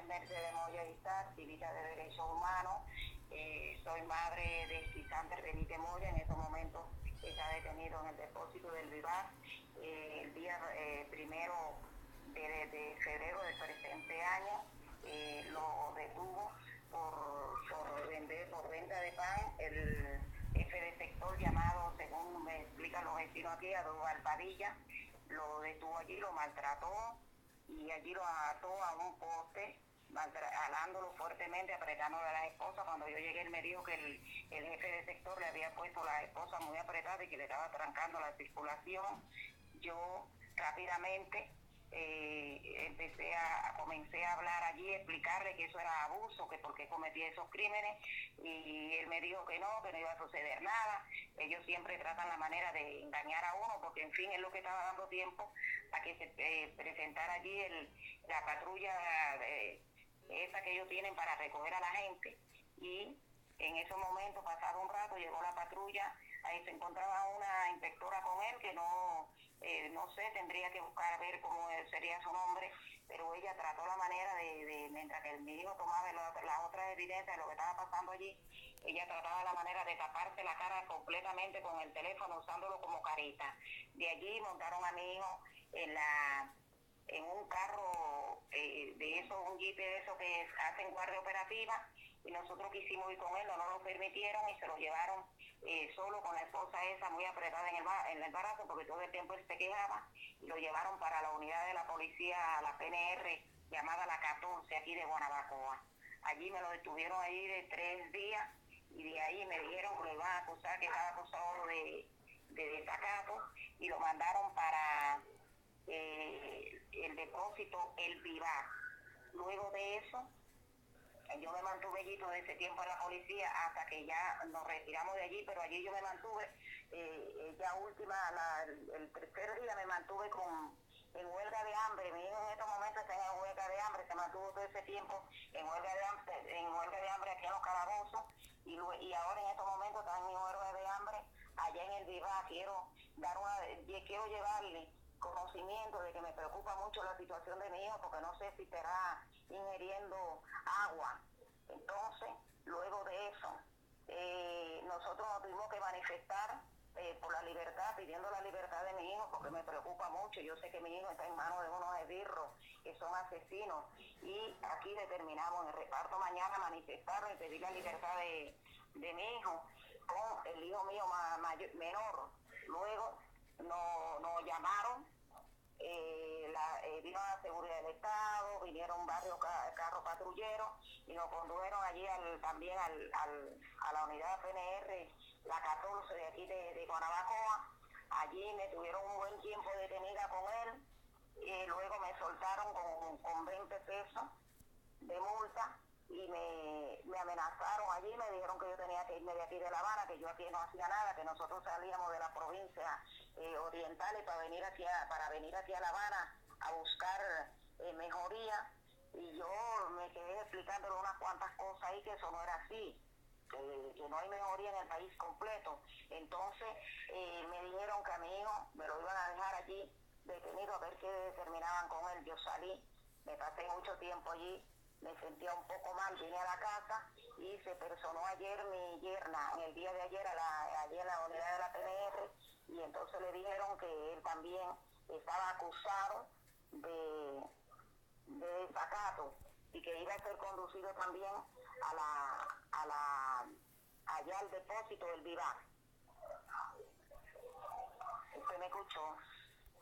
es Mercedes Moya Izar, activista de derechos humanos. Soy madre de Crisander Benítez Moya. En estos momentos está detenido en el depósito del Vivar. El día 1 de febrero del presente año lo detuvo por venta de pan el jefe de sector llamado, según me explican los vecinos aquí, Adolfo Padilla. Lo detuvo allí, lo maltrató y allí lo ató a un poste, jalándolo fuertemente, apretándole a la esposa. Cuando yo llegué, él me dijo que el jefe de sector le había puesto la esposa muy apretada y que le estaba trancando la circulación. Yo rápidamente comencé a hablar allí, explicarle que eso era abuso, que por qué cometía esos crímenes, y él me dijo que no iba a suceder nada. Ellos siempre tratan la manera de engañar a uno, porque en fin es lo que estaba dando tiempo a que se presentara allí la patrulla esa que ellos tienen para recoger a la gente. Y en ese momento, pasado un rato, llegó la patrulla. Ahí se encontraba una inspectora con él que no sé, tendría que buscar a ver cómo sería su nombre, pero ella trató la manera de mientras que mi hijo tomaba las otras evidencias de lo que estaba pasando allí, ella trataba la manera de taparse la cara completamente con el teléfono, usándolo como careta. De allí montaron a mi hijo en un carro de esos, un jeep de esos que hacen guardia operativa, y nosotros quisimos ir con él, no nos lo permitieron y se lo llevaron solo con la esposa esa muy apretada en el brazo, porque todo el tiempo él se quejaba, y lo llevaron para la unidad de la policía, la PNR, llamada la 14, aquí de Guanabacoa. Allí me lo detuvieron allí de 3 días, y de ahí me dijeron que lo iban a acusar, que estaba acusado de desacato, y lo mandaron para el depósito El Vivar. Luego de eso, yo me mantuve allí todo ese tiempo en la policía hasta que ya nos retiramos de allí, pero allí yo me mantuve, ya el tercer día me mantuve en huelga de hambre. Mi hijo en estos momentos está en huelga de hambre, se mantuvo todo ese tiempo en huelga de hambre aquí en los calabozos, y ahora en estos momentos está en huelga de hambre allá en el Vivar. Quiero llevarle conocimiento de que me preocupa mucho la situación de mi hijo, porque no sé si estará ingiriendo agua. Entonces, luego de eso, nosotros nos tuvimos que manifestar por la libertad, pidiendo la libertad de mi hijo, porque me preocupa mucho. Yo sé que mi hijo está en manos de unos esbirros que son asesinos, y aquí determinamos en el reparto mañana manifestarnos y pedir la libertad de mi hijo con el hijo mío menor. Luego nos llamaron, vino la seguridad del Estado, vinieron varios carros patrulleros y nos condujeron allí también a la unidad PNR, la 14 de aquí de Guanabacoa. Allí me tuvieron un buen tiempo detenida con él, y luego me soltaron con 20 pesos de multa, y me amenazaron allí, me dijeron que yo tenía que irme de aquí de La Habana, que yo aquí no hacía nada, que nosotros salíamos de la provincia orientales para venir aquí a La Habana a buscar mejoría. Y yo me quedé explicándole unas cuantas cosas ahí, que eso no era así, que no hay mejoría en el país completo. Entonces me dijeron que a mi hijo me lo iban a dejar allí detenido a ver qué determinaban con él. Yo salí, me pasé mucho tiempo allí, me sentía un poco mal, vine a la casa, y se personó ayer mi yerna, en el día de ayer, allí en la unidad de la PNR, y entonces le dijeron que él también estaba acusado de desacato, y que iba a ser conducido también allá al depósito del Vivar. ¿Usted me escuchó?